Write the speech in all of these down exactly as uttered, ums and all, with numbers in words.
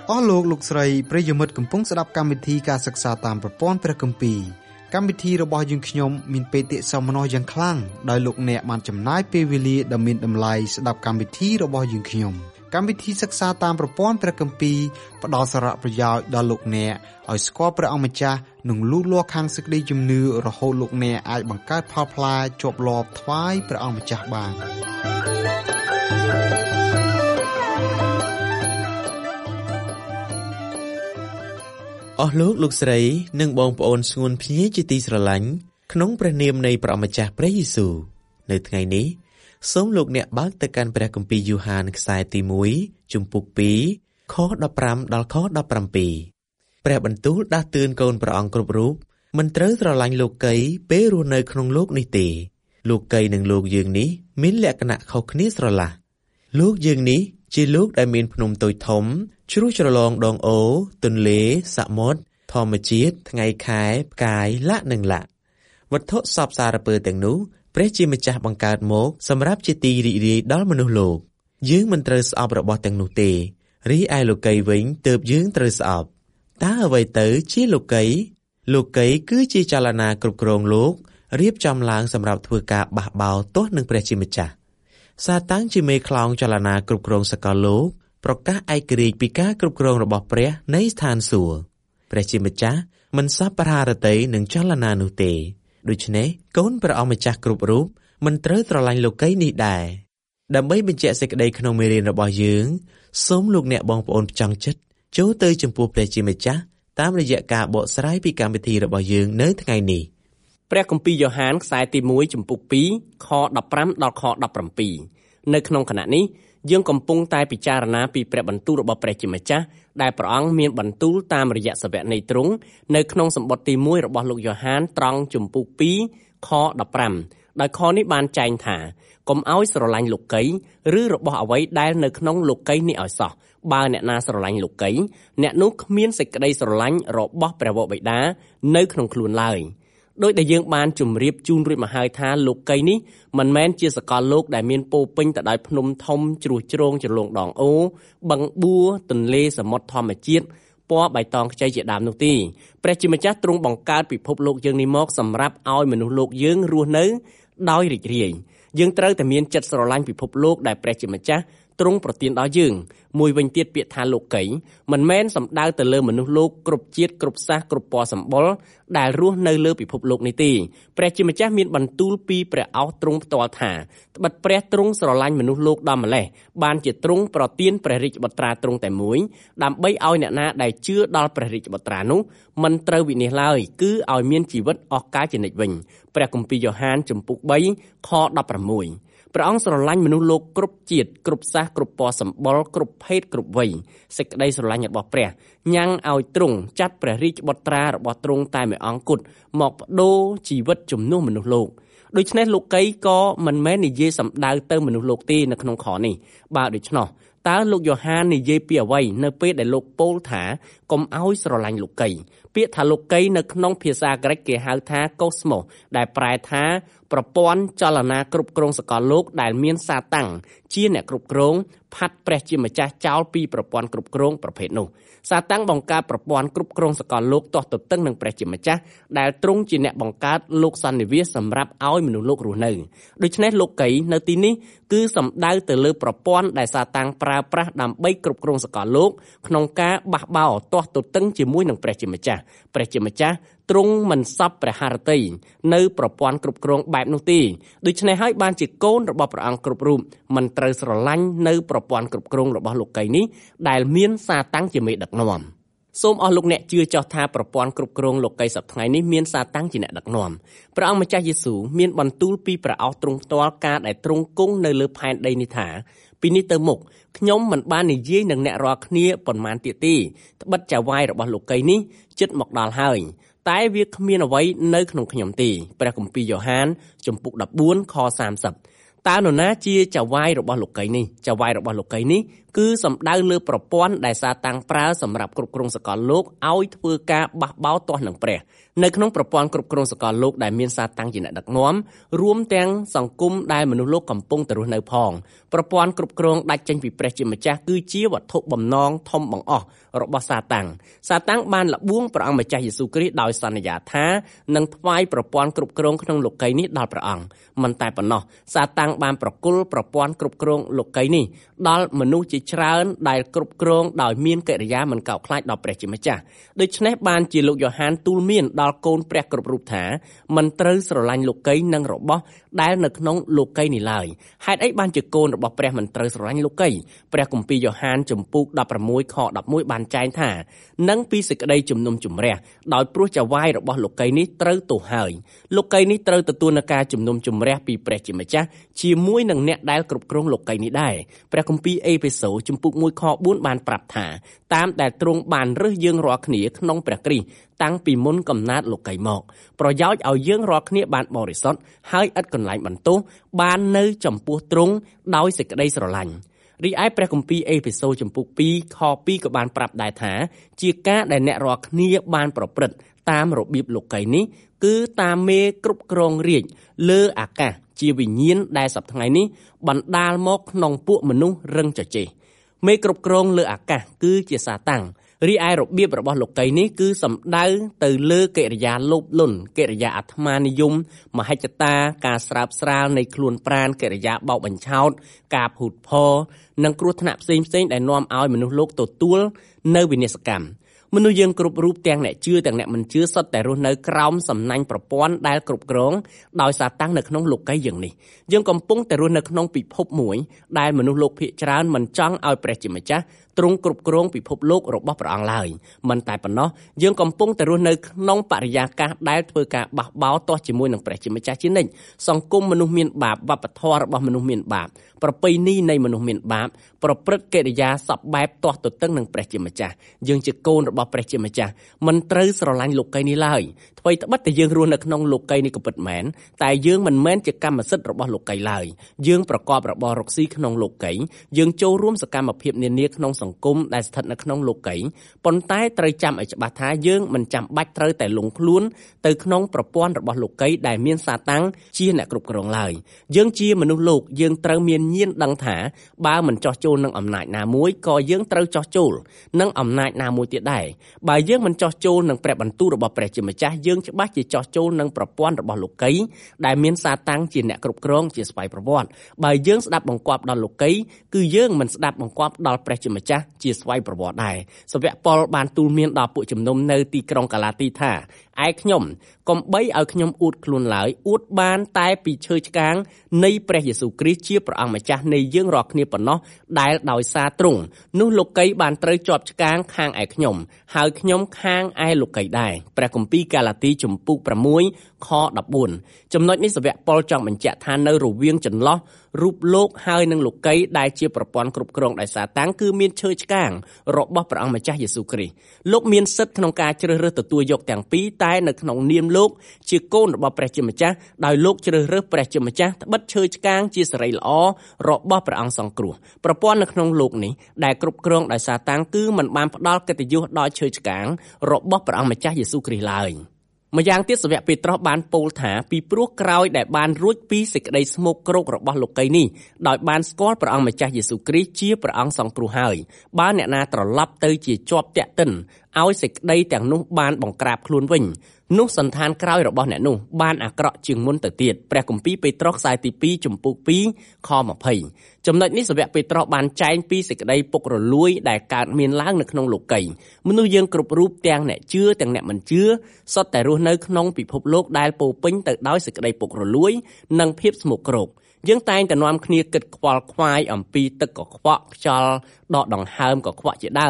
អស់លោកលោកស្រីប្រិយមិត្តកំពុងស្ដាប់កម្មវិធីការសិក្សាតាមប្រព័ន្ធព្រះគម្ពីរកម្មវិធីរបស់យើងខ្ញុំមានបេតិសោមនស្សយ៉ាងខ្លាំងដោយលោកអ្នកបានចំណាយពេលវេលាដ៏មានតម្លៃស្ដាប់កម្មវិធីរបស់យើងខ្ញុំកម្មវិធីសិក្សាតាមប្រព័ន្ធព្រះគម្ពីរផ្ដល់សារៈប្រយោជន៍ដល់លោកអ្នកឲ្យស្គាល់ព្រះអង្គម្ចាស់និងលូតលាស់ខាងសេចក្តីជំនឿរហូតលោកអ្នកអាចបង្កើតផលផ្លែជាប់លាប់ថ្វាយព្រះអង្គម្ចាស់បានអស់លោកលោកស្រីនិងបងប្អូនស្ងួនភ្ញៀជាទីស្រឡាញ់ក្នុងព្រះនាមនៃព្រះម្ចាស់ព្រះយេស៊ូវនៅថ្ងៃនេះសូមលោកអ្នកបើកទៅកាន់ព្រះគម្ពីរយូហានខ្សែទីមួយជំពូកពីរខដប់ប្រាំដល់ខដប់ប្រាំពីរព្រះបន្ទូលដាស់តឿនកូនព្រះអង្គគ្រប់រូបមិនត្រូវស្រឡាញ់លោកីពេលរស់នៅក្នុងលោកនេះទេលោកីនិងលោកយើងនេះមានលក្ខណៈខុសគ្នាស្រឡះលោកយើងនេះជាលោកដែលមានភ្នំតូចធំជ្រោះជ្រលងដងអូរទន្លេសមុទ្រធម្មជាតិថ្ងៃខែផ្កាយលក្ខនិងលក្ខវត្ថុសពសារពើទាំងនោះព្រះជាម្ចាស់បង្កើតមកសម្រាប់ជាទីរីករាយដល់មនុស្សលោកយើងមិនត្រូវស្អប់របស់ទាំងនោះទេរីឯលោកីវិញទើបយើងត្រូវស្អប់តើអ្វីទៅជាលោកីលោកីគឺជាចលនាគ្រប់គ្រងលោករៀបចំឡើងសម្រាប់ធ្វើការបះបោរទាស់នឹងព្រះជាម្ចាស់សាតាំងជាមេខ្លោងចលនាគ្រប់គ្រងសកលលោកប្រកាសឯករាជ្យពីការគ្រប់គ្រងរបស់ព្រះនៃស្ថានសួគ៌ព្រះជាម្ចាស់មិនសប្បុរសតីនឹងចលនានោះទេដូច្នេះកូនព្រះអង្គម្ចាស់គ្រប់រូបមិនត្រូវស្រឡាញ់លោកីនេះដែរដើម្បីបញ្ជាក់សេចក្តីក្នុងមេរៀនរបស់យើងសូមលោកអ្នកបងប្អូនផ្ចង់ចិត្តចូលទៅចំពោះព្រះជាម្ចាស់តាមរយៈការបកស្រាយពីកម្មវិធីរបស់យើងនៅថ្ងៃនេះព្រះគម្ពីរយ៉ូហានខ្សែទីមួយជំពូកពីរខដប់ប្រាំដល់ខដប់ប្រាំពីរនៅក្នុងខណៈនេះយើងកំពុងតែពិចារណាពីព្រះបន្ទូលរបស់ព្រះជាម្ចាស់ដែលព្រះអង្គមានបន្ទូលតាមរយៈសាវកនៃទ្រង់នៅក្នុងសម្បត្តិទីមួយរបស់លោកយ៉ូហានត្រង់ជំពូកពីរខដប់ប្រាំដោយខនេះបានចែងថាកុំឲ្យស្រឡាញ់លោកីឬរបស់អ្វីដែលនៅក្នុងលោកីនេះឲ្យសោះបើអ្នកណាស្រឡាញ់លោកីអ្នកនោះគ្មានសេចក្តីស្រឡាញ់របស់ព្រះវរបិតានៅក្នុងខ្លួនឡើយដោយដែលយើងបានជម្រាបជូនរួចមកហើយថាលោកីនេះមិនមែនជាសកលលោកដែលមានពោពេញទៅដោយភ្នំធំជ្រោះជ្រងជ្រលងដងអូបឹងបួរទន្លេសមុទ្រធម្មជាតិពណ៌បៃតងខ្ចីជាដើមនោះទេព្រះជាម្ចាស់ទ្រង់បង្កើតពិភពលោកយើងនេះមកសម្រាប់ឲ្យមនុស្សលោកយើងរស់នៅដោយរីករាយយើងត្រូវតែមានចិត្តស្រឡាញ់ពិភពលោកដែលព្រះជាម្ចាស់ទ្រង់ប្រទានដល់យើងមួយវិញទៀតពាក្យថាលោកីមិនមែនសំដៅទៅលើមនុស្សលោកគ្រប់ជាតិគ្រប់សាសគ្រប់ពណ៌សម្បុរដែលរស់នៅលើពិភពលោកនេះទេព្រះជាម្ចាស់មានបន្ទូលពីព្រះអោសទ្រង់ផ្ទាល់ថាត្បិតព្រះទ្រង់ស្រឡាញ់មនុស្សលោកដល់ម្លេះបានជាទ្រង់ប្រទានព្រះរាជបុត្រាទ្រង់តែមួយដើម្បីឲ្យអ្នកណាដែលជឿដល់ព្រះរាជបុត្រានោះមិនត្រូវវិនាសឡើយគឺឲ្យមានជីវិតអស់កលជានិច្ចវិញព្រះគម្ពីរយ៉ូហានជំពូកបីខដប់ប្រាំមួយព្រះអង្គស្រឡាញ់មនុស្សលោកគ្រប់ជាតិគ្រប់សាសគ្រប់ពណ៌សម្បុរគ្រប់ភេទគ្រប់វ័យសេចក្តីស្រឡាញ់របស់ព្រះញ៉ាំងឲ្យទ្រង់ចាត់ព្រះរាជបុត្រារបស់ទ្រង់តែមួយអង្គគត់មកបដូរជីវិតជំនួសមនុស្សលោកដូច្នេះលោកីក៏មិនមែននិយាយសម្ដៅទៅមនុស្សលោកទេនៅក្នុងខនេះបើដូច្នោះតើលោកយ៉ូហាននិយាយពីអ្វីនៅពេលដែលលោកពោលថាកុំឲ្យស្រឡាញ់លោកីពាក្យថាលោកីនៅក្នុងភាសាក្រិកគេហៅថា cosmos ដែលប្រែថាប្រព័ន្ធចលនាគ្រប់គ្រងសកលលោកដែលមានសាតាំងជាអ្នកគ្រប់គ្រងផាត់ព្រះជាម្ចាស់ចោលពីប្រព័ន្ធគ្រប់គ្រងប្រភេទនោះសាតាំងបង្កើតប្រព័ន្ធគ្រប់គ្រងសកលលោកទាស់ទទឹងនឹងព្រះជាម្ចាស់ដែលទ្រង់ជាអ្នកបង្កើតលោកសន្និវាសសម្រាប់ឲ្យមនុស្សលោករស់នៅដូច្នេះលោកីនៅទីនេះគឺសំដៅទៅលើប្រព័ន្ធដែលសាតាំងប្រើប្រាស់ដើម្បីគ្រប់គ្រងសកលលោកក្នុងការបះបោរទាស់ទទឹងជាមួយនឹងព្រះជាម្ចាស់ព្រះជាម្ចាស់ទ្រង់មិនសពព្រះハរតីនៅប្រព័ន្ធគ្រប់គ្រងបែបនោះទេដូច្នេះហើយបានជាកូនរបស់ព្រះអង្គគ្រប់រូបមិនត្រូវស្រឡាញ់នៅប្រព័ន្ធគ្រប់គ្រងរបស់លោកីនេះដែលមានសាតាំងជាមេដឹកនាំសូមអស់លោកអ្នកជឿចោះថាប្រព័ន្ធគ្រប់គ្រងលោកីសប្តាហ៍ថ្ងៃនេះមានសាតាំងជាអ្នកដឹកនាំព្រះអង្គម្ចាស់យេស៊ូវមានបន្ទូលពីព្រះអោសទ្រង់ផ្ទាល់ការដែលទ្រង់គង់នៅលើផែនដីនេះថាពីនេះទៅមុខខ្ញុំមិនបាននិយាយនឹងអ្នករាល់គ្នាប៉ុន្មានទៀតទេត្បិតចៅហ្វាយរបស់លោកីនេះជិតមកដល់ហើយតែវាគ្មានអ្វីនៅក្នុងខ្ញុំទេព្រះគម្ពីរយ៉ូហានជំពូកដប់បួនខសាមសិបតើនរណាជាចៅហ្វាយរបស់លោកីនេះចៅហ្វាយរបស់លោកីនេះគឺសំដៅលើប្រព័ន្ធដែលសាតាំងប្រើសម្រាប់គ្រប់គ្រងសកលលោកឲ្យធ្វើការបះបោរទាស់នឹងព្រះនៅក្នុងប្រព័ន្ធគ្រប់គ្រងសកលលោកដែលមានសាតាំងជាអ្នកដឹកនាំរួមទាំងសង្គមដែលមនុស្សលោកកំពុងតែរស់នៅផងប្រព័ន្ធគ្រប់គ្រងដាច់ចេញពីព្រះជាម្ចាស់គឺជាវត្ថុបំណងធំបង្អស់របស់សាតាំងសាតាំងបានលបួងព្រះអង្គម្ចាស់យេស៊ូវគ្រីស្ទដោយសន្យាថានឹងថ្វាយប្រព័ន្ធគ្រប់គ្រងក្នុងលោកីយ៍នេះដល់ព្រះអង្គមិនតែប៉ុណ្ណោះសាតាំងបានប្រគល់ប្រព័ន្ធគ្រប់គ្រងលោកីយ៍នេះដល់មនុស្សជាច្រើនដែលគ្រប់គ្រងដោយមានកិរិយាមិនកោតខ្លាចដល់ព្រះជាម្ចាស់ដូច្នេះបានជាលោកយ៉ូហានទូលមានដល់កូនព្រះគ្រប់រូបថាមិនត្រូវស្រឡាញ់លោកីយ៍និងរបស់ដែលនៅក្នុងលោកីយ៍នេះឡើយហេតុអីបានជាកូនរបស់ព្រះមិនត្រូវស្រឡាញ់លោកីយ៍ព្រះគម្ពីរយ៉ូហានជំពូកដប់ប្រាំមួយខដប់មួយបានចែងថានឹងពីសេចក្តីជំនុំជម្រះដោយព្រោះចៅហ្វាយរបស់លោកីយ៍នេះត្រូវទោសហើយលោកីយ៍នេះត្រូវទទួលនឹងការជំនុំជម្រះពីព្រះជាម្ចាស់ជាមួយនឹងអ្នកដែលគ្រប់គ្រងលោកីយ៍នេះដែរព្រះគម្ពីរអេភេសូជំពូកមួយខបួនបានប្រាប់ថាតាមដែលទ្រង់បានរើសយើងរាល់គ្នាក្នុងព្រះគ្រីស្ទតាំងពីមុនកំណើតលោកីយ៍មកប្រយោជន៍ឲ្យយើងរាល់គ្នាបានបរិសុទ្ធហើយឥតកន្លែងបន្ទោសបាននៅចំពោះទ្រង់ដោយសេចក្តីស្រឡាញ់រីឯព្រះគម្ពីរអេភេសូជំពូកពីរខពីរក៏បានប្រាប់ដែរថាជាការដែលអ្នករាល់គ្នាបានប្រព្រឹត្តតាមរបៀបលោកីយ៍នេះគឺតាមមេគ្រប់គ្រងរាជលើអាកាសជាវិញ្ញាណដែលសប្តាហ៍ថ្ងៃនេះបណ្ដាលមកក្នុងពួកមនុស្សរឹងជជែកមេគ្រប់គ្រងលើអាកាសគឺជាសាតាំងរីឯរបៀបរបស់លោកីយ៍នេះគឺសំដៅទៅលើកិរិយាលោភលន់កិរិយាអាត្មានិយមមហិច្ឆតាការស្រើបស្រាលនៃខ្លួនប្រាណកិរិយាបោកបញ្ឆោតការភូតភរនិងគ្រោះថ្នាក់ផ្សេងៗដែលនាំឲ្យមនុស្សលោកទទួលនៅវិនាសកម្មមនុស្សយើងគ្រប់រូបទាំងអ្នកជឿទាំងអ្នកមិនជឿសុទ្ធតែរស់នៅក្រោមសំណាញ់ប្រព័ន្ធដែលគ្រប់គ្រងដោយសាតាំងនៅក្នុងលោកីយ៍យើងនេះយើងកំពុងតែរស់នៅក្នុងពិភពមួយដែលមនុស្សលោកភាគច្រើនមិនចង់ឲ្យព្រះជាម្ចាស់ទ្រង់គ្រប់គ្រងពិភពលោករបស់ព្រះអង្គឡើយមិនតែប៉ុណ្ណោះយើងកំពុងតែរស់នៅក្នុងបរិយាកាសដែលធ្វើការបះបោរទាស់ជាមួយនឹងព្រះជាម្ចាស់ជានិច្ចសង្គមមនុស្សមានបាបវប្បធម៌របស់មនុស្សមានបាបប្រពៃណីនៃមនុស្សមានបាបប្រព្រឹត្តកិរិយាសពបែបទាស់ទទឹងនឹងព្រះជាម្ចាស់យើងជាកូនរបស់ព្រះជាម្ចាស់មិនត្រូវស្រឡាញ់លោកីយ៍នេះឡើយថ្មីត្បិតតែយើងរស់នៅក្នុងលោកីយ៍នេះក៏ពិតមែនតែយើងមិនមែនជាកម្មសិទ្ធិរបស់លោកីយ៍ឡើយយើងប្រកបរបររកស៊ីក្នុងលោកីយ៍យើងចូលរួមសកម្មភាពនានាក្នុងសង្គមដែលស្ថិតនៅក្នុងលោកីយ៍ប៉ុន្តែត្រូវចាំឲ្យច្បាស់ថាយើងមិនចាំបាច់ត្រូវតែលង់ខ្លួនទៅក្នុងប្រព័ន្ធរបស់លោកីយ៍ដែលមានសាតាំងជាអ្នកគ្រប់គ្រងឡើយយើងជាមនុស្សលោកយើងត្រូវមានញាណដឹងថាបើមិនចោះចូលនឹងអំណាចណាមួយក៏យើងត្រូវចោះចូលនឹងអំណាចណាមួយទៀតដែរបើយើងមិនចោះចូលនឹងព្រះបន្ទូលរបស់ព្រះជាម្ចាស់យើងច្បាស់ជាចោះចូលនឹងប្រព័ន្ធរបស់លោកីយ៍ដែលមានសាតាំងជាអ្នកគ្រប់គ្រងជាស្វ័យប្រវត្តិបើយើងស្ដាប់បង្គាប់ដល់លោកីយ៍គឺយើងមិនស្ដាប់បង្គាប់ដល់ព្រះជាម្ចាស់ជាស្វ័យប្រវត្តិដែរសាវកប៉ុលបានទូលមានដល់ពួកជំនុំនៅទីក្រុងកាឡាទីថាឯខ្ញុំកុំបីឲ្យខ្ញុំអួតខ្លួនឡើយអួតបានតែពីឈើឆ្កាងនៃព្រះយេស៊ូវគ្រីស្ទជាព្រះអង្គម្ចាស់នៃយើងរាល់គ្នាប៉ុណ្ណោះដែលដោយសារទ្រង់នោះលោកីយ៍បានត្រូវជាប់ឆ្កាងខាងឯខ្ញុំហើយខ្ញុំខាងឯលោកីយ៍ដែរព្រះគម្ពីរកាឡាទីជំពូកប្រាំមួយខដប់បួនចំណុចនេះសាវកប៉ុលចង់បញ្ជាក់ថានៅរវាងចន្លោះរូបលោកហើយនឹងលោកីយ៍ដែលជាប្រព័ន្ធគ្រប់គ្រងដោយសាតាំងគឺមានឈើឆ្កាងរបស់ព្រះអង្គម្ចាស់យេស៊ូវគ្រីស្ទលោកមានសិទ្ធិក្នុងការជ្រើសរើសទទួលយកទាំងពីរតែនៅក្នុងនាមលោកជាកូនរបស់ព្រះជាម្ចាស់ដោយលោកជ្រើសរើសព្រះជាម្ចាស់ត្បិតឈើឆ្កាងជាសេរីល្អរបស់ព្រះអង្គសង្គ្រោះប្រព័ន្ធនៅក្នុងលោកនេះដែលគ្រប់គ្រងដោយសាតាំងគឺមិនបានផ្ដល់កិត្តិយសដល់ឈើឆ្កាងរបស់ព្រះអង្គម្ចាស់យេស៊ូវគ្រីស្ទឡើយម្យ៉ាងទៀតសាវកពេត្រុសបានពោលថាពីព្រោះក្រោយដែលបានរួចពីសេចក្តីស្មោកគ្រោករបស់លោកីយ៍នេះដោយបានស្គាល់ព្រះអង្គម្ចាស់យេស៊ូវគ្រីស្ទជាព្រះអង្គសង្គ្រោះហើយបើអ្នកណាត្រឡប់ទៅជាជាប់តាក់ទិនឲ្យសេចក្តីទាំងនោះបានបង្ក្រាបខ្លួនវិញនោះសន្តានក្រោយរបស់អ្នកនោះបានអាក្រក់ជាងមុនទៅទៀតព្រះគម្ពីរពេត្រុសខ្សែទីពីរជំពូកពីរខម្ភៃចំណុចនេះសាវកពេត្រុសបានចែងពីសេចក្តីពុករលួយដែលកើតមានឡើងនៅក្នុងលោកីយ៍មនុស្សយើងគ្រប់រូបទាំងអ្នកជឿទាំងអ្នកមិនជឿសុទ្ធតែរស់នៅក្នុងពិភពលោកដែលពោពេញទៅដោយសេចក្តីពុករលួយនិងភាពស្មោកគ្រោកយើងតែងតែនាំគ្នាគិតខ្វល់ខ្វាយអំពីទឹកកខ្វក់ខ្យល់ដកដង្ហើមកខ្វក់ជាដើម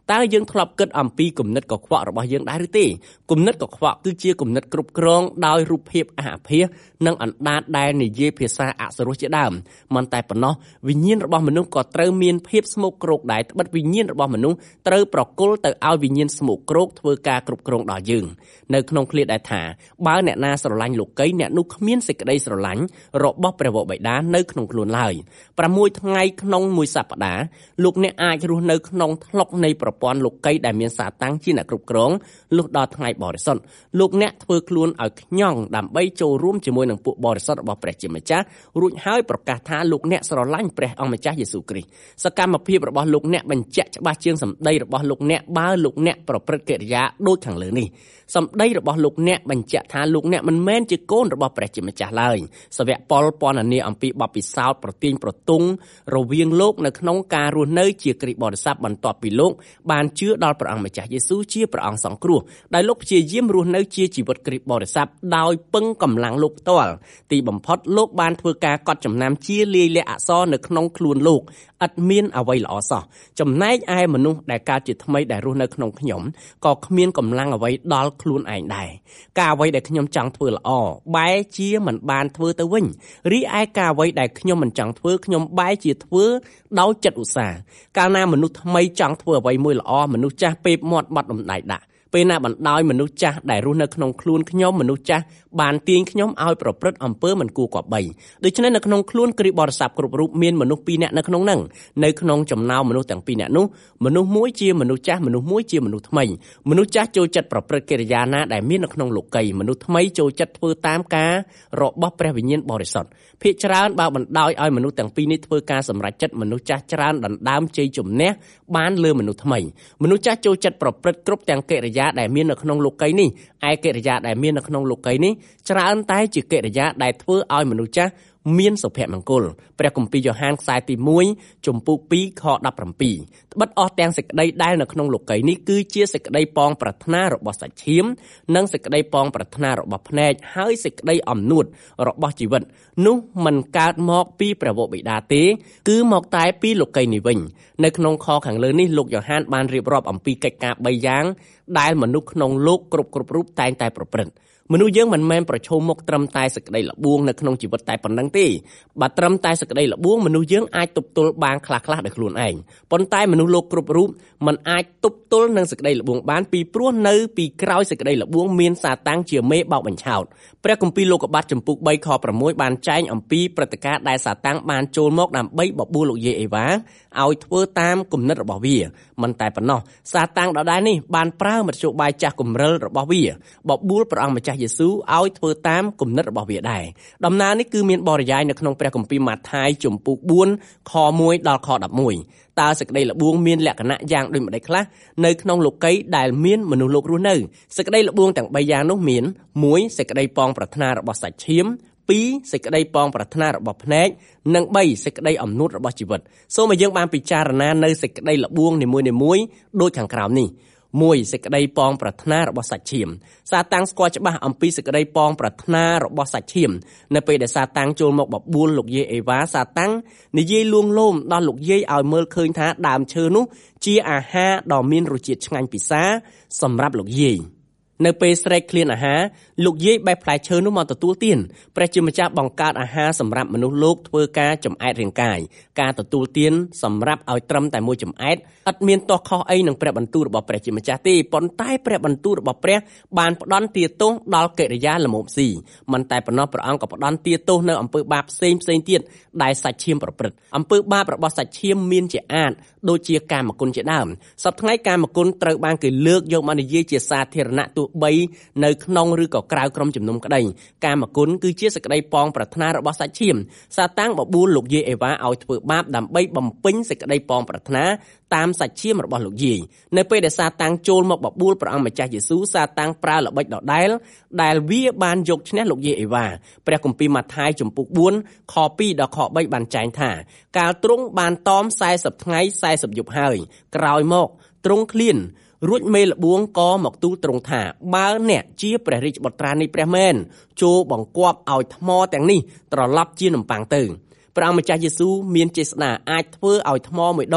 តើយើងធ្លាប់គិតអំពីគំនិតកខ្វក់របស់យើងដែរឬទេគំនិតកខ្វក់គឺជាគំនិតគ្រប់គ្រងដោយរូបភាពអហភាសនិងអណ្ដាតដែលនិយាយភាសាអសុរោះជាដើមមិនតែប៉ុណ្ណោះវិញ្ញាណរបស់មនុស្សក៏ត្រូវមានភាពស្មោកគ្រោកដែរត្បិតវិញ្ញាណរបស់មនុស្សត្រូវប្រគល់ទៅឲ្យវិញ្ញាណស្មោកគ្រោកធ្វើការគ្រប់គ្រងដល់យើងនៅក្នុងឃ្លាដែលថាបើអ្នកណាស្រឡាញ់លោកីអ្នកនោះគ្មានសេចក្តីស្រឡាញ់របស់ព្រះវរបិតានៅក្នុងខ្លួនឡើយប្រាំមួយថ្ងៃក្នុងមួយសប្តាហ៍លោកអ្នកអាចរស់នៅក្នុងថ្លុកនៃប្រព័ន្ធលោកីដែលមានសាតាំងជាអ្នកគ្រប់គ្រងលុះដល់ថ្ងៃបរិសុទ្ធលោកអ្នកធ្វើខ្លួនឲ្យខ្ញង់ដើម្បីចូលរួមជាមួយនឹងពួកបរិសុទ្ធរបស់ព្រះជាម្ចាស់រួចហើយប្រកាសថាលោកអ្នកស្រឡាញ់ព្រះអង្គម្ចាស់យេស៊ូវគ្រីស្ទសកម្មភាពរបស់លោកអ្នកបញ្ជាក់ច្បាស់ជាងសម្ដីរបស់លោកអ្នកបើលោកអ្នកប្រព្រឹត្តកិរិយាដូចខាងលើនេះសម្ដីរបស់លោកអ្នកបញ្ជាក់ថាលោកអ្នកមិនមែនជាកូនរបស់ព្រះជាម្ចាស់ឡើយសាវកប៉ុលពណ៌នាអំពីបទពិសោធន៍ប្រទាញប្រទង់រវាងលោកនៅក្នុងការរស់នៅជាគ្រីស្ទបរិស័ទបន្ទាប់ពីលោកបានជឿដល់ព្រះអង្គម្ចាស់យេស៊ូវជាព្រះអង្គសង្គ្រោះដែលលោកព្យាយាមរស់នៅជាជីវិតគ្រីស្ទបរិស័ទដោយពឹងកម្លាំងលោកផ្ទាល់ទីបំផុតលោកបានធ្វើការកត់ចំណាំជាលាយលក្ខណ៍អក្សរនៅក្នុងខ្លួនលោកឥតមានអ្វីល្អសោះចំណែកឯមនុស្សដែលកើតជាថ្មីដែលរស់នៅក្នុងខ្ញុំក៏គ្មានកម្លាំងអ្វីដល់ខ្លួនឯងដែរការអ្វីដែលខ្ញុំចង់ធ្វើល្អបែរជាមិនបានធ្វើទៅវិញរីឯការអ្វីដែលខ្ញុំមិនចង់ធ្វើខ្ញុំបែរជាធ្វើដោយចិត្តឧស្សាហ៍កាលណាមនុស្សថ្មីចង់ធ្វើអ្វីមួយល្អមនុស្សចាស់ពេបមាត់បាត់ដំដៃដាក់ពេលណាបណ្ដោយមនុស្សចាស់ដែលរស់នៅក្នុងខ្លួនខ្ញុំមនុស្សចាស់បានទាញខ្ញុំឲ្យប្រព្រឹត្តអំពើមិនគួរគប្បីដូច្នេះនៅក្នុងខ្លួនគ្រីស្ទបរិស័ទគ្រប់រូបមានមនុស្សពីរនាក់នៅក្នុងហ្នឹងនៅក្នុងចំណោមមនុស្សទាំងពីរនាក់នោះមនុស្សមួយជាមនុស្សចាស់មនុស្សមួយជាមនុស្សថ្មីមនុស្សចាស់ចូលចិត្តប្រព្រឹត្តកិរិយាណាដែលមាននៅក្នុងលោកីមនុស្សថ្មីចូលចិត្តធ្វើតាមការរបស់ព្រះវិញ្ញាណបរិសុទ្ធភាគច្រើនបើបណ្ដោយឲ្យមនុស្សទាំងពីរនេះធ្វើការសម្រេចចិត្តមនុស្សចាស់ច្រើនដណ្ដើមជ័យជំនះបានលើមនុស្សថ្មីមនុស្សចាស់ចូលចិត្តប្រព្រឹត្តគ្រប់ទាំងកិរិយាដែលមាននៅក្នុងលោកីនេះឯកិរិយាដែលមាននៅក្នុងលោកីនេះច្រើនតែជាកិរិយាដែលធ្វើឲ្យមនុស្សចាស់មានសុភមង្គលព្រះគម្ពីរយ៉ូហានខ្សែទីមួយជំពូកពីរខដប់ប្រាំពីរត្បិតអស់ទាំងសេចក្តីដែលនៅក្នុងលោកីនេះគឺជាសេចក្តីប៉ងប្រាថ្នារបស់សាច់ឈាមនិងសេចក្តីប៉ងប្រាថ្នារបស់ភ្នែកហើយសេចក្តីអំនួតរបស់ជីវិតនោះមិនកើតមកពីព្រះវរបិតាទេគឺមកតែពីលោកីនេះវិញនៅក្នុងខខាងលើនេះលោកយ៉ូហានបានរៀបរាប់អំពីកិច្ចការបីយ៉ាងដែលមនុស្សក្នុងលោកគ្រប់គ្រប់រូបតែងតែប្រព្រឹត្តមនុស្សយើងមិនមែនប្រឈមមុខត្រឹមតែសេចក្តីល្បួងនៅក្នុងជីវិតតែប៉ុណ្្នឹងទេបើត្រឹមតែសេចក្តីល្បួងមនុស្សយើងអាចទប់ទល់បានខ្លះៗដោយខ្លួនឯងប៉ុន្តែមនុស្សលោកគ្រប់រូបមិនអាចទប់ទល់នឹងសេចក្តីល្បួងបានពីព្រោះនៅពីក្រោយសេចក្តីល្បួងមានសាតាំងជាមេបោកបញ្ឆោតព្រះគម្ពីរលោកុបាទចំពុកបីខប្រាំមួយបានចែងអំពីព្រឹត្តិការណ៍ដែលសាតាំងបានចូលមកដើម្បីបបួលលោកយាយអេវ៉ាឲ្យធ្វើតាមគំនិតរបស់វាមិនតែប៉ុណ្ណោះសាតាំងដដែលនេះបានប្រើមធ្យោបាយចាស់គំរិលរបស់វាបបួលព្រះអង្គម្ចាស់យេស៊ូវឲ្យធ្វើតាមគំនិតរបស់វាដែរដំណើរនេះគឺមានបរិយាយនៅក្នុងព្រះគម្ពីរម៉ាថាយជំពូកបួនខមួយដល់ខដប់មួយតើសេចក្តីល្បួងមានលក្ខណៈយ៉ាងដូចម្តេចខ្លះនៅក្នុងលោកីដែលមានមនុស្សលោករស់នៅសេចក្តីល្បួងទាំងបីយ៉ាងនោះមានមួយសេចក្តីប៉ងប្រាថ្នារបស់សាច់ឈាមពីរសេចក្តីប៉ងប្រាថ្នារបស់ភ្នែកនិងបីសេចក្តីអំនួតរបស់ជីវិតសូមឲ្យយើងបានពិចារណានៅសេចក្តីល្បួងនីមួយៗដូចខាងក្រោមនេះមួយសេចក្តីប៉ងប្រាថ្នារបស់សាច់ឈាមសាតាំងស្គាល់ច្បាស់អំពីសេចក្តីប៉ងប្រាថ្នារបស់សាច់ឈាមនៅពេលដែលសាតាំងចូលមកបបួលលោកយាយអេវ៉ាសាតាំងនិយាយលួងលោមដល់លោកយាយឲ្យមើលឃើញថាដើមឈើនោះជាអាហារដ៏មានរសជាតិឆ្ងាញ់ពិសាសម្រាប់លោកយាយនៅពេលស្រែកឃ្លានអាហារលោកយាយបេះផ្លែឈើនោះមកទទួលទានព្រះជាម្ចាស់បង្កើតអាហារសម្រាប់មនុស្សលោកធ្វើការចំអែតរាងកាយការទទួលទានសម្រាប់ឲ្យត្រឹមតែមួយចំអែតឥតមានទោសខុសអីនឹងព្រះបន្ទូលរបស់ព្រះជាម្ចាស់ទេប៉ុន្តែព្រះបន្ទូលរបស់ព្រះបានផ្ដន់ទាទោសដល់កិរិយាល្មមស៊ីមិនតែប៉ុណ្ណោះព្រះអង្គក៏ផ្ដន់ទាទោសនៅអំពើបាបផ្សេងផ្សេងទៀតដែលសាច់ឈាមប្រព្រឹត្តអំពើបាបរបស់សាច់ឈាមមានជាអាចដូចជាកាមគុណជាដើមសប្តាហ៍ថ្ងៃកាមគុណត្រូវបានគេលើកយកមកនិយាយជាសាធារណៈទោះបីនៅក្នុងឬក៏ក្រៅក្រុមជំនុំក្តីកាមគុណគឺជាសេចក្តីប៉ងប្រាថ្នារបស់សាច់ឈាមសាតាំងបបួលលោកយាយអេវ៉ាឲ្យធ្វើបាបដើម្បីបំពេញសេចក្តីប៉ងប្រាថ្នាតាមសាច់ឈាមរបស់លោកយាយនៅពេលដែលសាតាំងចូលមកបបួលព្រះអង្គម្ចាស់យេស៊ូវសាតាំងប្រើល្បិចដដែលដែលវាបានយកឈ្នះលោកយាយអេវ៉ាព្រះគម្ពីរម៉ាថាយជំពូកបួនខពីរដល់ខបីបានចែងថាកាលទ្រង់បានតមសែសិបថ្ងៃសែសិបយប់ហើយក្រោយមកទ្រង់ឃ្លានរួចមេលបួងក៏មកទូលទ្រង់ថាបើអ្នកជាព្រះរាជបុត្រានៃព្រះមែនចូលបង្គាប់ឲ្យថ្មទាំងនេះត្រឡប់ជានំប៉័ងទៅព្រះអង្គម្ចាស់យេស៊ូវមានចេស្តាអាចធ្វើឲ្យថ្មមួយដុំ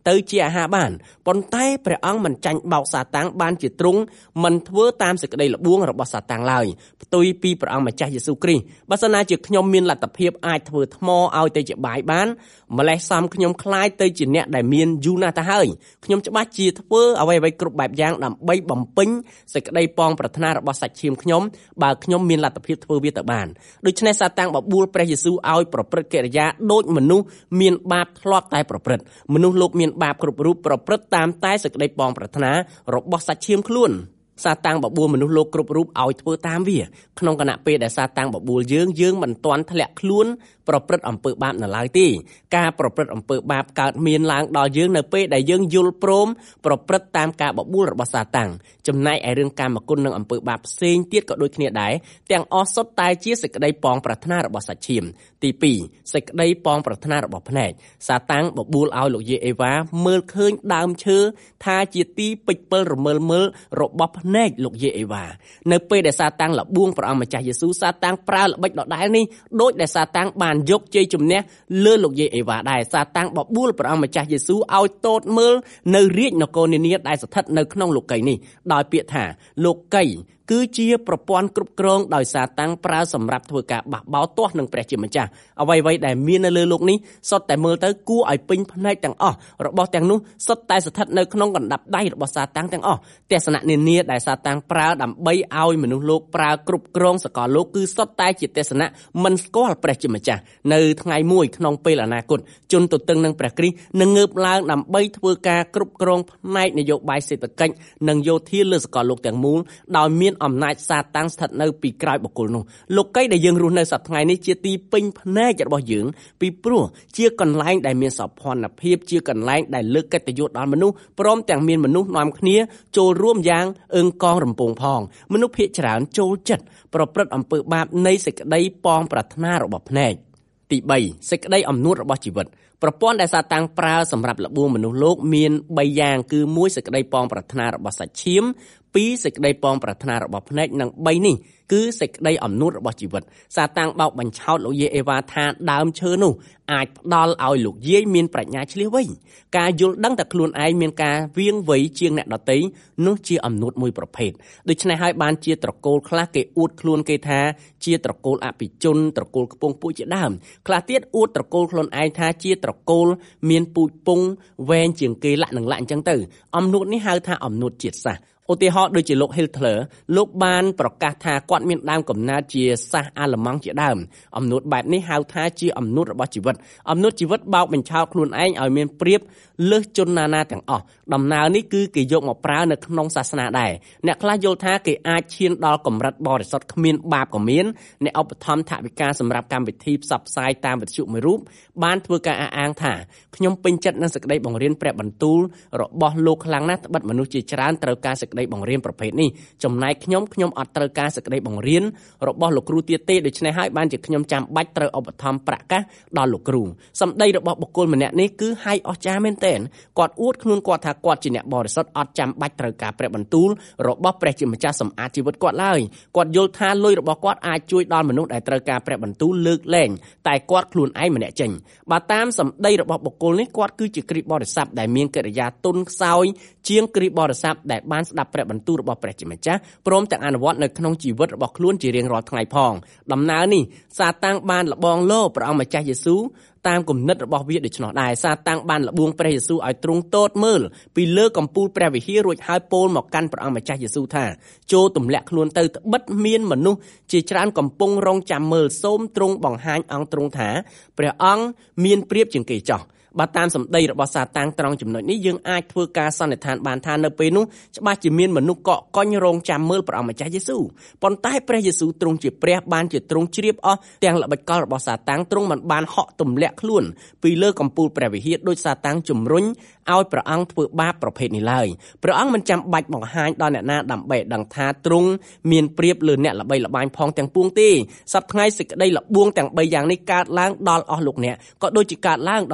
ទៅជាអាហារបានប៉ុន្តែព្រះអង្គមិនចាញ់បោកសាតាំងបានជាទ្រង់មិនធ្វើតាមសេចក្តីល្បួងរបស់សាតាំងឡើយផ្ទុយពីព្រះអង្គម្ចាស់យេស៊ូវគ្រីស្ទបើសិនណាជាខ្ញុំមានលទ្ធភាពអាចធ្វើថ្មឲ្យទៅជាបាយបានម្លេះសំខ្ញុំខ្លាចទៅជាអ្នកដែលមានយូរណាស់ទៅហើយខ្ញុំច្បាស់ជាធ្វើអ្វីៗគ្រប់បែបយ៉ាងដើម្បីបំពេញសេចក្តីប៉ងប្រាថ្នារបស់សាច់ឈាមខ្ញុំបើខ្ញុំមានលទ្ធភាពធ្វើវាទៅបានដូច្នេះសាតាំងបបួលព្រះយេស៊ូវឲ្យប្រព្រឹត្តកិរិយាដូចមនុស្សមានបាបធ្លាប់តែប្រព្រឹត្តមនុស្សលោកមានបាបគ្រប់រូបប្រព្រឹត្តតាមតែសេចក្តីប៉ងប្រាថ្នារបស់សាច់ឈាមខ្លួនសាតាំងបបួលមនុស្សលោកគ្រប់រូបឲ្យធ្វើតាមវាក្នុងគណៈពេលដែលសាតាំងបបួលយើងយើងមិនទាន់ធ្លាក់ខ្លួនប្រព្រឹត្តអំពើបាបនៅឡើយទេការប្រព្រឹត្តអំពើបាបកើតមានឡើងដល់យើងនៅពេលដែលយើងយល់ព្រមប្រព្រឹត្តតាមការបបួលរបស់សាតាំងចំណែកឯរឿងកាមគុណនិងអំពើបាបផ្សេងទៀតក៏ដូចគ្នាដែរទាំងអស់សុទ្ធតែជាសេចក្តីប៉ងប្រាថ្នារបស់សាច់ឈាមទីពីរសេចក្តីប៉ងប្រាថ្នារបស់ភ្នែកសាតាំងបបួលឲ្យលោកយាយអេវ៉ាមើលឃើញដើមឈើថាជាទីពេចពិលរមើលមើលរបស់ភ្នែកលោកយាយអេវ៉ានៅពេលដែលសាតាំងលបួងព្រះអង្គម្ចាស់យេស៊ូវសាតាំងប្រើល្បិចដដែលនេះដូចដែលសាតាំងបានយកជ័យជំនះលើលោកយាយអេវ៉ាដែរសាតាំងបបួលព្រះអង្គម្ចាស់យេស៊ូវឲ្យតូតមើលនៅរាជនគរនានាដែលស្ថិតនៅក្នុងលោកីយ៍នេះដោយពាក្យថាលោកីយ៍គឺជាប្រព័ន្ធគ្រប់គ្រងដោយសាតាំងប្រើសម្រាប់ធ្វើការបះបោរទាស់នឹងព្រះជាម្ចាស់អ្វីៗដែលមាននៅលើលោកនេះសុទ្ធតែមើលទៅគួរឲ្យពេញភ្នែកទាំងអស់របស់ទាំងនោះសុទ្ធតែស្ថិតនៅក្នុងកណ្ដាប់ដៃរបស់សាតាំងទាំងអស់ទស្សនៈនានាដែលសាតាំងប្រើដើម្បីឲ្យមនុស្សលោកប្រើគ្រប់គ្រងសកលលោកគឺសុទ្ធតែជាទស្សនៈមិនស្គាល់ព្រះជាម្ចាស់នៅថ្ងៃមួយក្នុងពេលអនាគតជនទទឹងនឹងព្រះគ្រីស្ទនឹងងើបឡើងដើម្បីធ្វើការគ្រប់គ្រងផ្នែកនយោបាយសេដ្ឋកិច្ចនិងយោធាលើសកលលោកទាំងមូលដោយមានអំណាចសាតាំងស្ថិតនៅពីក្រោយបុគ្គលនោះលោកីដែលយើងរស់នៅសប្តាហ៍ថ្ងៃនេះជាទីពេញភ្នែករបស់យើងពីព្រោះជាកន្លែងដែលមានសោភ័ណភាពជាកន្លែងដែលលើកកិត្តិយសដល់មនុស្សព្រមទាំងមានមនុស្សនាំគ្នាចូលរួមយ៉ាងអឹងកងរំពងផងមនុស្សភាគច្រើនចូលចិត្តប្រព្រឹត្តអំពើបាបនៃសេចក្តីប៉ងប្រាថ្នារបស់ភ្នែកទីបីសេចក្តីអំនួតរបស់ជីវិតប្រព័ន្ធដែលសាតាំងប្រើសម្រាប់លបួងមនុស្សលោកមានបីយ៉ាងគឺមួយសេចក្តីប៉ងប្រាថ្នារបស់សាច់ឈាមពីរសេចក្តីប៉ងប្រាថ្នារបស់ភ្នែកនិងបីនេះគឺសេចក្តីអំនួតរបស់ជីវិតសាតាំងបោកបញ្ឆោតលោកយាយអេវ៉ាថាដើមឈើនោះអាចផ្ដល់ឲ្យលោកយាយមានប្រាជ្ញាឈ្លាសវៃការយល់ដឹងតែខ្លួនឯងមានការវាងវៃជាងអ្នកដទៃនោះជាអំនួតមួយប្រភេទដូច្នេះហើយបានជាត្រកូលខ្លះគេអួតខ្លួនគេថាជាត្រកូលអភិជនត្រកូលខ្ពង់ពួយជាដើមខ្លះទៀតអួតត្រកូលខ្លួនឯងថាជាត្រកូលមានពូជពងវែងជាងគេលាក់នឹងលាក់អញ្ចឹងទៅអំនួតនេះហៅថាអំនួតជាតិសាសន៍ឧទាហរណ៍ដូចជាលោក Hitler លោកបានប្រកាសថាគាត់មានដើមកំណើតជាសាសអាល្លឺម៉ង់ជាដើមអំនួតបែបនេះហៅថាជាអំនួតរបស់ជីវិតអំនួតជីវិតបោកបញ្ឆោតខ្លួនឯងឲ្យមានប្រៀបលើសជនណានាទាំងអស់ដំណើរនេះគឺគេយកមកប្រើនៅក្នុងសាសនាដែរអ្នកខ្លះយល់ថាគេអាចឈានដល់កម្រិតបរិសុទ្ធគ្មានបាបក៏មានអ្នកឧបត្ថម្ភថវិកាសម្រាប់កម្មវិធីផ្សព្វផ្សាយតាមវិទ្យុមួយរូបបានធ្វើការអះអាងថាខ្ញុំពេញចិត្តនឹងសេចក្តីបង្រៀនព្រះបន្ទូលរបស់លោកខ្លាំងណាស់ត្បិតមនុស្សជាច្រើនត្រូវការសេចក្តីបង្រៀនប្រភេទនេះចំណែកខ្ញុំខ្ញុំអត់ត្រូវការសេចក្តីបង្រៀនរបស់លោកគ្រូទៀតទេដូច្នេះហើយបានជាខ្ញុំចាំបាច់ត្រូវឧបត្ថម្ភប្រាក់កាសដល់លោកគ្រូសម្ដីរបស់បុគ្គលម្នាក់នេះគឺហាយអស្ចារ្យមែនទែនគាត់អួតខ្លួនគាត់ថាគាត់ជាអ្នកបរិសុទ្ធអត់ចាំបាច់ត្រូវការព្រះបន្ទូលរបស់ព្រះជាម្ចាស់សម្អាតជីវិតគាត់ឡើយគាត់យល់ថាលុយរបស់គាត់អាចជួយដល់មនុស្សដែលត្រូវការព្រះបន្ទូលលើកលែងតែគាត់ខ្លួនឯងម្នាក់ចេញបើតាមសម្ដីរបស់បុគ្គលនេះគាត់គឺជាគ្រីស្ទបរិស័ទដែលមានកិរិយាទន់ខ្សោយជាងគ្រីស្ទបរិស័ទដែលបានស្ដាប់ព្រះបន្ទូលរបស់ព្រះជាម្ចាស់ព្រមទាំងអនុវត្តនៅក្នុងជីវិតរបស់ខ្លួនជារៀងរាល់ថ្ងៃផងដំណើរនេះសាតាំងបានលបងលោព្រះអង្គម្ចាស់យេស៊ូវតាមគំនិតរបស់វាដូច្នោះដែរសាតាំងបានលបួងព្រះយេស៊ូវឲ្យទ្រង់តូតមើលពីលើកំពូលព្រះវិហាររួចហើយពោលមកកាន់ព្រះអង្គម្ចាស់យេស៊ូវថាចូលទម្លាក់ខ្លួនទៅត្បិតមានមនុស្សជាច្រើនកំពុងរងចាំមើលសូមទ្រង់បង្ហាញអង្គទ្រង់ថាព្រះអង្គមានប្រៀបជាងគេចោះបើតាមសម្ដីរបស់សាតាំងត្រង់ចំណុចនេះយើងអាចធ្វើការសន្និដ្ឋានបានថានៅពេលនោះច្បាស់ជាមានមនុស្សកកកុញរងចាំមើលព្រះអង្គម្ចាស់យេស៊ូវប៉ុន្តែព្រះយេស៊ូវទ្រង់ជាព្រះបានជាទ្រង់ជ្រាបអស់ទាំងល្បិចកលរបស់សាតាំងទ្រង់មិនបានហក់ទម្លាក់ខ្លួនពីលើកំពូលព្រះវិហារដោយសាតាំងជំរុញឲ្យព្រះអង្គធ្វើបាបប្រភេទនេះឡើយព្រះអង្គមិនចាំបាច់បង្ហាញដល់អ្នកណាដើម្បីដឹងថាទ្រង់មានប្រៀបលើអ្នកល្បីល្បាញផងទាំងពួងទេសប្តាហ៍ថ្ងៃសេចក្តីល្បួងទាំងបីយ៉ាងនេះកើតឡើងដល់អស់លោកអ្នកក៏ដូចជាកើតឡើងដល់រូបខ្ញុំ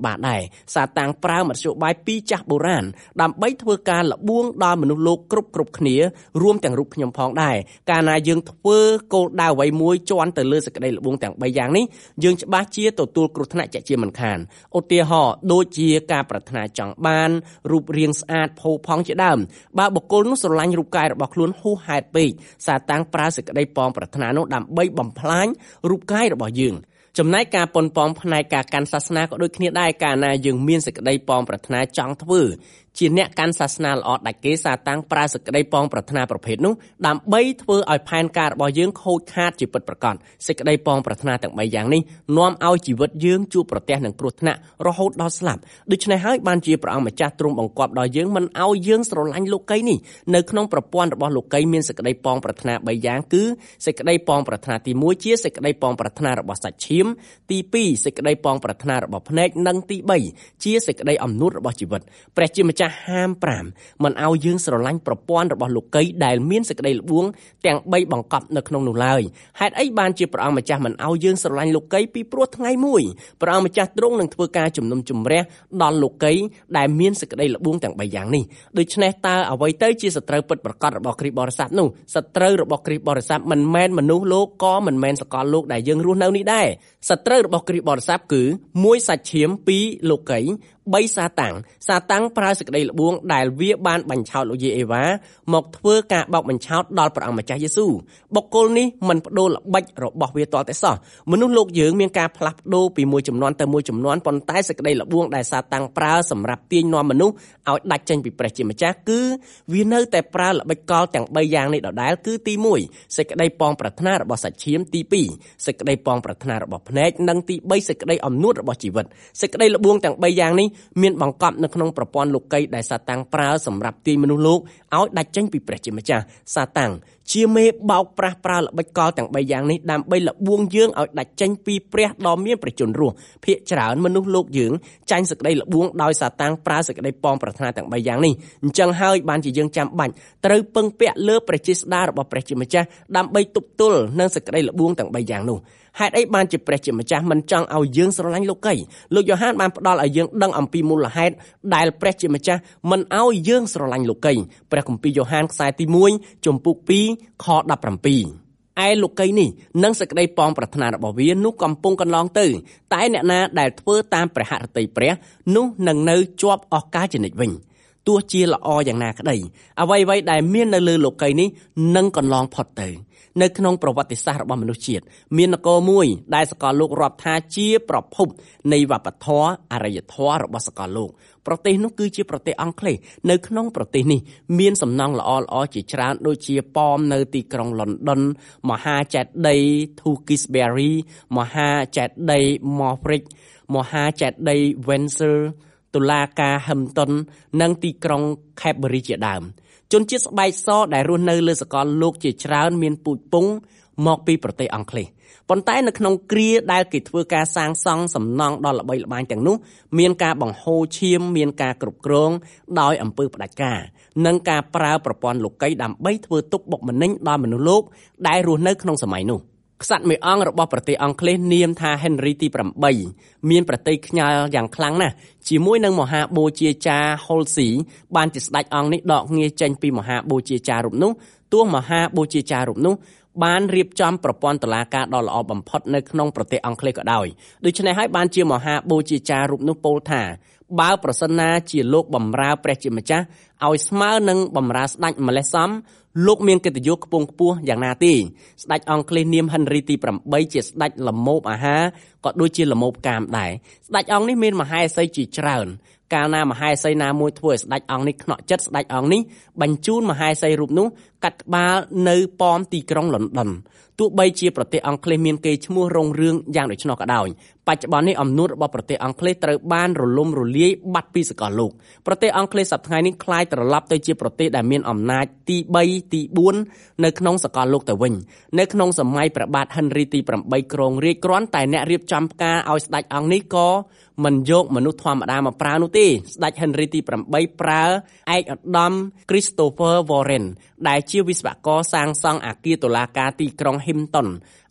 ច្បាស់ដែរសាតាំងប្រើមធ្យោបាយពីចាស់បុរាណដើម្បីធ្វើការលបួងដល់មនុស្សលោកគ្រប់គ្រប់គ្នារួមទាំងរូបខ្ញុំផងដែរកាលណាយើងធ្វើគោលដៅអ្វីមួយជន់ទៅលើសេចក្តីលបួងទាំងបីយ៉ាងនេះយើងច្បាស់ជាទទួលគ្រោះថ្នាក់ជាជាមិនខានឧទាហរណ៍ដូចជាការប្រាថ្នាចង់បានរូបរាងស្អាតផូរផង់ជាដើមបើបុគ្គលនោះស្រឡាញ់រូបកាយរបស់ខ្លួនហួសហេតុពេកសាតាំងប្រើសេចក្តីប៉ងប្រាថ្នានោះដើម្បីបំផ្លាញរូបកាយរបស់យើងចំណែកការប៉ុនប៉ងផ្នែកការកាន់សាសនាក៏ដូចគ្នាដែរកាលណាយើងមានសេចក្តីប៉ងប្រាថ្នាចង់ធ្វើជាអ្នកកាន់សាសនាល្អដាច់គេសាតាំងប្រើសេចក្តីប៉ងប្រាថ្នាប្រភេទនោះដើម្បីធ្វើឲ្យផែនការរបស់យើងខូចខាតជាពិតប្រាកដសេចក្តីប៉ងប្រាថ្នាទាំងបីយ៉ាងនេះនាំឲ្យជីវិតយើងជួបប្រទះនឹងគ្រោះថ្នាក់រហូតដល់ស្លាប់ដូច្នេះហើយបានជាព្រះអង្គម្ចាស់ទ្រង់បង្គាប់ដល់យើងមិនឲ្យយើងស្រឡាញ់លោកីនេះនៅក្នុងប្រព័ន្ធរបស់លោកីមានសេចក្តីប៉ងប្រាថ្នាបីយ៉ាងគឺសេចក្តីប៉ងប្រាថ្នាទីមួយជាសេចក្តីប៉ងប្រាថ្នារបស់សាច់ឈាមទីពីរសេចក្តីប៉ងប្រាថ្នារបស់ភ្នែកនិងទីបីជាសេចក្តីអំនួតរបស់ជីវិតព្រះជាម្ចាស់ហាមប្រាមមិនឲ្យយើងស្រឡាញ់ប្រព័ន្ធរបស់លោកីដែលមានសេចក្តីល្បួងទាំងបីបង្កប់នៅក្នុងនោះឡើយហេតុអីបានជាព្រះអង្គម្ចាស់មិនឲ្យយើងស្រឡាញ់លោកីពីព្រោះថ្ងៃមួយព្រះអង្គម្ចាស់ទ្រង់នឹងធ្វើការជំនុំជម្រះដល់លោកីដែលមានសេចក្តីល្បួងទាំងបីយ៉ាងនេះដូច្នេះតើអ្វីទៅជាសត្រូវពិតប្រាកដរបស់គ្រីស្ទបរិស័ទនោះសត្រូវរបស់គ្រីស្ទបរិស័ទមិនមែនមនុស្សលោកក៏មិនមែនសកលលោកដែលយើងរស់នៅនេះដែរសត្រូវរបស់គ្រីស្ទបរិស័ទគឺមួយសាច់ឈាមពីរលោកីបីសាតាំងសាតាំងប្រើសេចក្តីល្បួងដែលវាបានបញ្ឆោតលោកយាយអេវ៉ាមកធ្វើការបោកបញ្ឆោតដល់ព្រះអង្គម្ចាស់យេស៊ូវបុគ្គលនេះមិនបដូរល្បិចរបស់វាទាល់តែសោះមនុស្សលោកយើងមានការផ្លាស់ប្ដូរពីមួយចំនួនទៅមួយចំនួនប៉ុន្តែសេចក្តីល្បួងដែលសាតាំងប្រើសម្រាប់ទាញនាំមនុស្សឲ្យដាច់ចេញពីព្រះជាម្ចាស់គឺវានៅតែប្រើល្បិចកលទាំងបីយ៉ាងនេះដដែលគឺទីមួយសេចក្តីប៉ងប្រាថ្នារបស់សាច់ឈាមទីពីរសេចក្តីប៉ងប្រាថ្នារបស់ភ្នែកនិងទីបីសេចក្តីអំនួតរបស់ជីវិតសេចក្តីល្បួងទាំងបីយ៉ាងនេះមានបង្កប់នៅក្នុងប្រព័ន្ធលោកីដែលសាតាំងប្រើសម្រាប់ទាញមនុស្សលោកឲ្យដាច់ចេញពីព្រះជាម្ចាស់សាតាំងជាមេបោកប្រាស់ប្រើល្បិចកលទាំងបីយ៉ាងនេះដើម្បីលបួងយើងឲ្យដាច់ចេញពីព្រះដ៏មានព្រះជន្មរស់ភាគច្រើនមនុស្សលោកយើងចាញ់សេចក្តីលបួងដោយសាតាំងប្រើសេចក្តីប៉ងប្រាថ្នាទាំងបីយ៉ាងនេះអញ្ចឹងហើយបានជាយើងចាំបាច់ត្រូវពឹងពាក់លើព្រះចេស្តារបស់ព្រះជាម្ចាស់ដើម្បីទប់ទល់នឹងសេចក្តីលបួងទាំងបីយ៉ាងនោះហេតុអីបានជាព្រះជាម្ចាស់មិនចង់ឲ្យយើងស្រឡាញ់លោកីលោកយ៉ូហានបានផ្ដល់ឲ្យយើងដឹងអំពីមូលហេតុដែលព្រះជាម្ចាស់មិនឲ្យយើងស្រឡាញ់លោកីព្រះគម្ពីរយ៉ូហានខ្សែទីមួយជំពូកពីរខដប់ប្រាំពីរឯលោកីនេះនិងសេចក្តីប៉ងប្រាថ្នារបស់វានោះកំពុងកន្លងទៅតែអ្នកណាដែលធ្វើតាមព្រះហឫទ័យព្រះនោះនឹងនៅជាប់អស់កលជានិច្ចវិញទោះជាល្អយ៉ាងណាក្តីអ្វីៗដែលមាននៅលើលោកីនេះនឹងកន្លងផុតទៅនៅក្នុងប្រវត្តិសាស្ត្ររបស់មនុស្សជាតិមាននគរមួយដែលសកលលោករាប់ថាជាប្រភពនៃវប្បធម៌អរិយធម៌របស់សកលលោកប្រទេសនោះគឺជាប្រទេសអង់គ្លេសនៅក្នុងប្រទេសនេះមានសំណង់ល្អៗជាច្រើនដូចជាប៉មនៅទីក្រុងលន់ដុនមហាចេតិយ Tewkesbury មហាចេតិយ Moorish មហាចេតិយ Windsor តុលាការ Hampton និងទីក្រុង Cadbury ជាដើមជនជាតិស្បែកសដែលរស់នៅលើសកលលោកជាច្រើនមានពូជពង្សមកពីប្រទេសអង់គ្លេសប៉ុន្តែនៅក្នុងគ្រាដែលគេធ្វើការសាងសង់សំណង់ដ៏ល្បីល្បាញទាំងនោះមានការបង្ហូរឈាមមានការគ្រប់គ្រងដោយអំពើផ្ដាច់ការនិងការប្រើប្រព័ន្ធលោកីដើម្បីធ្វើទុកបុកម្នេញដល់មនុស្សលោកដែលរស់នៅក្នុងសម័យនោះក្សត្រមួយអង្គរបស់ប្រទេសអង់គ្លេសនាមថា Henry ទីប្រាំបីមានប្រតិខ្ញាល់យ៉ាងខ្លាំងណាស់ជាមួយនឹងមហាបូជាចារ្យ Wolsey បានជាស្ដេចអង្គនេះដកងារចេញពីមហាបូជាចារ្យរូបនោះទោះមហាបូជាចារ្យរូបនោះបានរៀបចំប្រព័ន្ធតុលាការដ៏ល្អបំផុតនៅក្នុងប្រទេសអង់គ្លេសក៏ដោយដូច្នេះហើយបានជាមហាបូជាចារ្យរូបនោះពោលថាបើប្រសិនណាជាលោកបម្រើព្រះជាម្ចាស់ឲ្យស្មើនឹងបម្រើស្ដេចម្លេះសមលោកមានកិត្តិយសខ្ពង់ខ្ពស់យ៉ាងណាទេស្ដេចអង់គ្លេសនាម Henry ទីប្រាំបីជាស្ដេចល្មោបអាហារក៏ដូចជាល្មោបកាមដែរស្ដេចអង្គនេះមានមហេសីជាច្រើនកាលណាមហេសីណាមួយធ្វើឲ្យស្ដេចអង្គនេះខ្នក់ចិត្តស្ដេចអង្គនេះបញ្ជូនមហេសីរូបនោះកាត់ក្បាលនៅប៉មទីក្រុងលន់ដុនទោះបីជាប្រទេសអង់គ្លេសមានកេរ្តិ៍ឈ្មោះរុងរឿងយ៉ាងដូច្នោះក៏ដោយបច្ចុប្បន្ននេះអំណួតរបស់ប្រទេសអង់គ្លេសត្រូវបានរលំរលាយបាត់ពីសកលលោកប្រទេសអង់គ្លេសសប្តាហ៍ថ្ងៃនេះคล้ายត្រឡប់ទៅជាប្រទេសដែលមានអំណាចទីបីទីបួននៅក្នុងសកលលោកទៅវិញនៅក្នុងសម័យព្រះបាទ Henry ទីប្រាំបីគ្រងរាជ្យគ្រាន់តែអ្នករៀបចំផ្កាឲ្យស្ដេចអង្គនេះក៏មិនយកមនុស្សធម្មតាមកប្រើនោះទេស្ដេច Henry ទីប្រាំបីប្រើឯកឧត្តម Christopher Warren ដែលជាវិស្វករសាងសង់អគារតុលាការទីក្រុង Hampton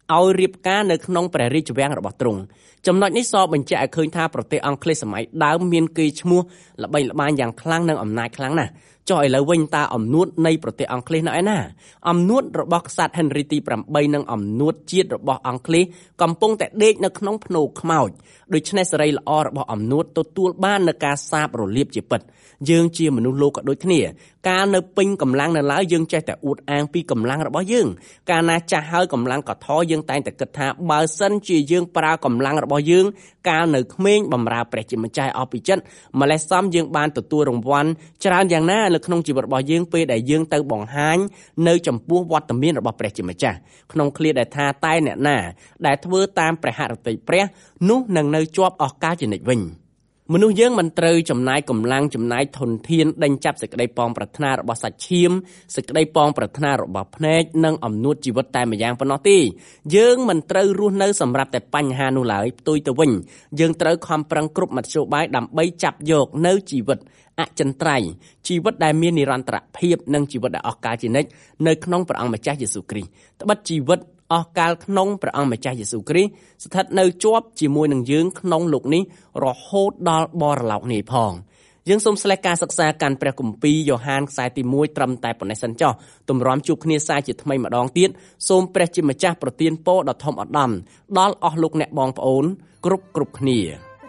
ឲ្យរៀបការនៅក្នុងព្រះរាជវាំងរបស់ទ្រង់ចំណុចនេះសបញ្ជាក់ឲ្យឃើញថាប្រទេសអង់គ្លេសសម័យដើមមានកេរ្តិ៍ឈ្មោះល្បីល្បាញយ៉ាងខ្លាំងនិងអំណាចខ្លាំងណាស់ចុះឥឡូវវិញតើអំនួតនៃប្រទេសអង់គ្លេសនៅឯណាអំនួតរបស់ក្សត្រ Henry ទីប្រាំបីនិងអំនួតជាតិរបស់អង់គ្លេសកំពុងតែដេកនៅក្នុងភ្នូខ្មោចដូច្នេះសេរីល្អរបស់អំនួតទទួលបាននូវការសាបរលាបជាពិតយើងជាមនុស្សលោកក៏ដូចគ្នាកាលនៅពេញកម្លាំងនៅឡើយយើងចេះតែអួតអាងពីកម្លាំងរបស់យើងកាលណាចាស់ហើយកម្លាំងក៏ថយយើងតែងតែគិតថាបើសិនជាយើងប្រើកម្លាំងរបស់យើងកាលនៅក្មេងបម្រើព្រះជាម្ចាស់អស់ពីចិត្តម្លេះសំយើងបានទទួលរង្វាន់ច្រើនយ៉ាងណានៅក្នុងជីវិតរបស់យើងពេលដែលយើងទៅបង្ហាញនៅចំពោះវត្តមានរបស់ព្រះជាម្ចាស់ក្នុងឃ្លាដែលថាតែអ្នកណាដែលធ្វើតាមព្រះហឫទ័យព្រះនោះនឹងនៅជាប់អស់កលជានិច្ចវិញមនុស្សយើងមិនត្រូវចំណាយកម្លាំងចំណាយធនធានដេញចាប់សេចក្តីប៉ងប្រាថ្នារបស់សាច់ឈាមសេចក្តីប៉ងប្រាថ្នារបស់ភ្នែកនិងអំនួតជីវិតតែម្យ៉ាងប៉ុណ្ណោះទេយើងមិនត្រូវរស់នៅសម្រាប់តែបញ្ហានោះឡើយផ្ទុយទៅវិញយើងត្រូវខំប្រឹងគ្រប់មធ្យោបាយដើម្បីចាប់យកនៅជីវិតអចិន្ត្រៃយ៍ជីវិតដែលមាននិរន្តរភាពនិងជីវិតដែលអស់កលជានិច្ចនៅក្នុងព្រះអង្គម្ចាស់យេស៊ូវគ្រីស្ទត្បិតជីវិតអស់កលក្នុងព្រះអង្គម្ចាស់យេស៊ូវគ្រីស្ទស្ថិតនៅជាប់ជាមួយនឹងយើងក្នុងលោកនេះរហូតដល់បរលោកនេះផងយើងសូមស្លេះការសិក្សាកាន់ព្រះគម្ពីរយ៉ូហានខ្សែទីមួយត្រឹមតែប៉ុណ្ណេះសិនចុះទម្រាំជួបគ្នាសាជាថ្មីម្ដងទៀតសូមព្រះជាម្ចាស់ប្រទានពរដ៏ធំឧត្តមដល់អស់លោកអ្នកបងប្អូនគ្រប់គ្រប់គ្នា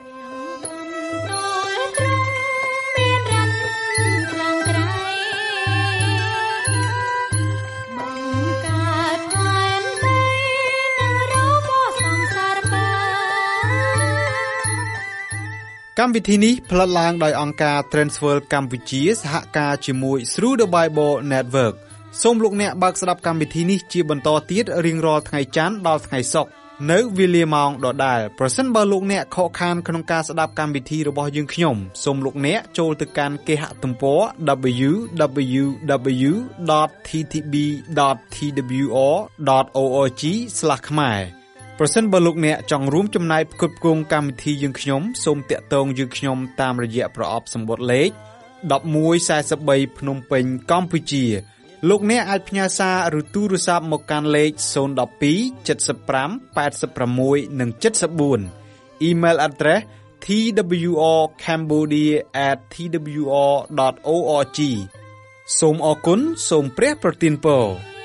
កម្មវិធីនេះផ្លាត់ឡើងដោយអង្គការ Transworld កម្ពុជាសហការជាមួយ Through the Bible Network សូមលោកអ្នកបើកស្ដាប់កម្មវិធីនេះជាបន្តទៀតរៀងរាល់ថ្ងៃច័ន្ទដល់ថ្ងៃសុក្រនៅវេលាម៉ោងដដែលប្រសិនបើលោកអ្នកខកខានក្នុងការស្ដាប់កម្មវិធីរបស់យើងខ្ញុំសូមលោកអ្នកចូលទៅកាន់គេហទំព័រ double-u double-u double-u ដត t t b ដត t w r ដត org ស្លាស ខ្មែរប្រសិនបើលោកអ្នកចង់រួមចំណែកផ្គត់ផ្គង់កម្មវិធីយើងខ្ញុំសូមតាក់ទងយើងខ្ញុំតាមរយៈប្រអប់សម្បត្តិលេខmột một bốn baភ្នំពេញកម្ពុជាលោកអ្នកអាចផ្ញើសារឬទូរស័ព្ទមកកាន់លេខศูนย์ หนึ่ง สอง เจ็ด ห้า แปด หก និង เจ็ด สี่ Email address t w r cambodia at t w r dot org សូមអរគុណសូមព្រះប្រទានពរ